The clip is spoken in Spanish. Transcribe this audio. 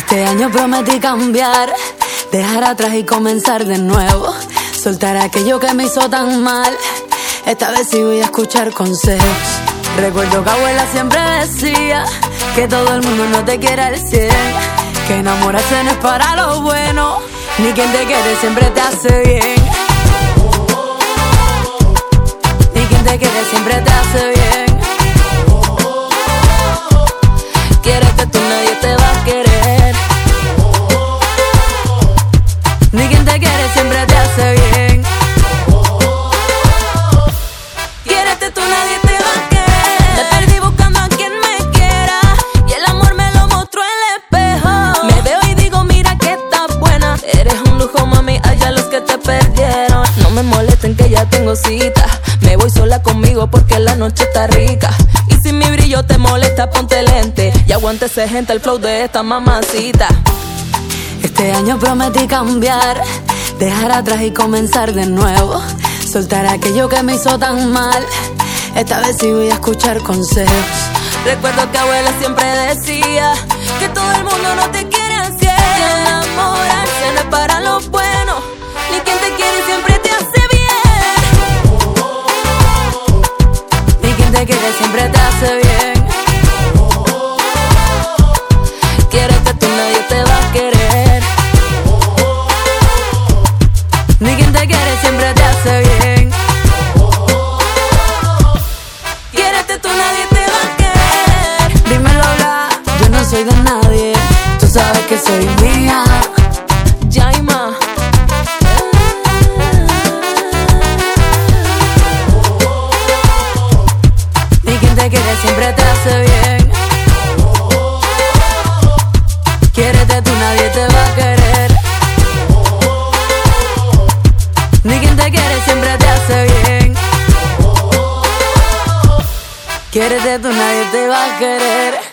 Este año prometí cambiar, dejar atrás y comenzar de nuevo. Soltar aquello que me hizo tan mal. Esta vez sí voy a escuchar consejos. Recuerdo que abuela siempre decía que todo el mundo no te quiere al 100, que enamorarse no es para lo bueno, ni quien te quiere siempre te hace bien. Ni quien te quiere siempre te hace bien. Quiérete tú, nadie te va a querer. Ni quien te quiere siempre te hace bien. Quiérete tú, nadie te va a querer. Me perdí buscando a quien me quiera y el amor me lo mostró el espejo. Me veo y digo, mira que estás buena. Eres un lujo, mami, allá los que te perdieron. No me molesten que ya tengo cita. Me voy sola conmigo porque la noche está rica. Y si mi brillo te molesta, ponte lente y aguántese, gente, el flow de esta mamacita. Este año prometí cambiar, dejar atrás y comenzar de nuevo. Soltar aquello que me hizo tan mal. Esta vez sí voy a escuchar consejos. Recuerdo que abuela siempre decía que todo el mundo no te quiere al 100, que enamorarse no es para lo bueno, ni quien te quiere siempre te hace bien. Ni quien te quiere siempre te hace bien. Quiérete tú, nadie te va a querer. Ni quien te quiere siempre te hace bien. Quiérete tú, nadie te va a querer. Dímelo, bla, yo no soy de nadie. Tú sabes que soy mía. Jaima. Ni quien te quiere siempre te hace bien. Quiérete tú, nadie te va a querer. Ni quien te quiere siempre te hace bien. Quiérete tú, nadie te va a querer.